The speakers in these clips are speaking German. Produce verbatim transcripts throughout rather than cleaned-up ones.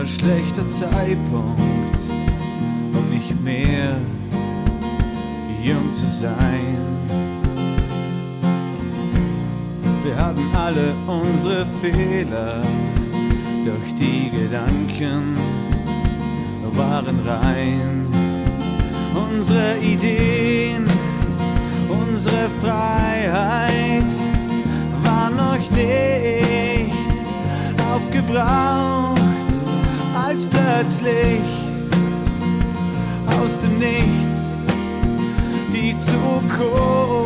nur schlechter Zeitpunkt, um nicht mehr jung zu sein. Wir haben alle unsere Fehler, doch die Gedanken waren rein. Unsere Ideen, unsere Freiheit war noch nicht aufgebraucht, als plötzlich aus dem Nichts die Zukunft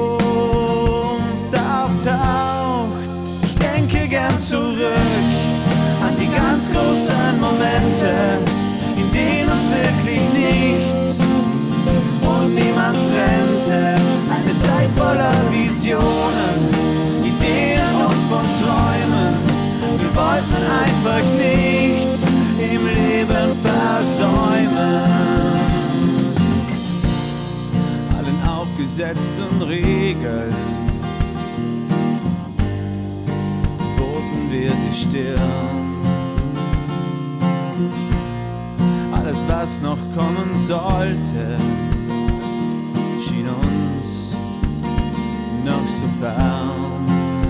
auftaucht. Ich denke gern zurück an die ganz großen Momente, in denen uns wirklich nichts und niemand trennte. Eine Zeit voller Visionen, Ideen und von Träumen. Wir wollten einfach nichts im Leben versäumen. Allen aufgesetzten Regeln boten wir die Stirn. Alles, was noch kommen sollte, schien uns noch so fern.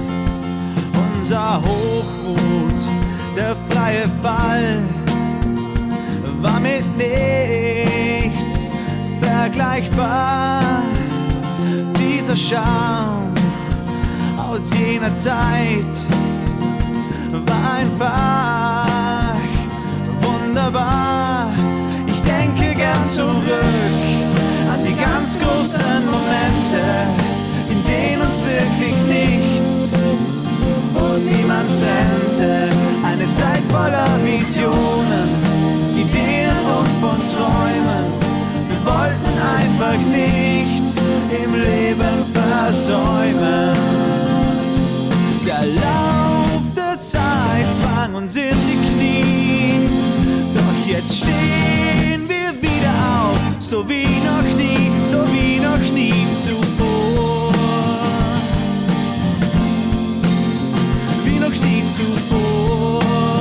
Unser Hochmut, der freie Fall, war mit nichts vergleichbar. Dieser Charme aus jener Zeit war einfach wunderbar. Ich denke gern zurück an die ganz großen Momente, in denen uns wirklich nichts und niemand trennte. Eine Zeit voller Visionen, Ideen und von Träumen. Wir wollten einfach nichts im Leben versäumen. Der Lauf der Zeit zwang uns in die Knie, doch jetzt stehen wir wieder auf, so wie noch nie, so wie noch nie zuvor. Wie noch nie zuvor.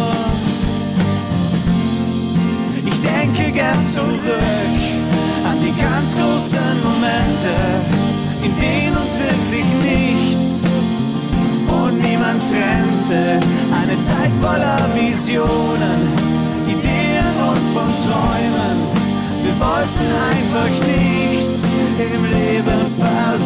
Ich denke gern zurück an die ganz großen Momente, in denen uns wirklich nichts und niemand trennte. Eine Zeit voller Visionen, Ideen und von Träumen. Wir wollten einfach nichts im Leben versäumen.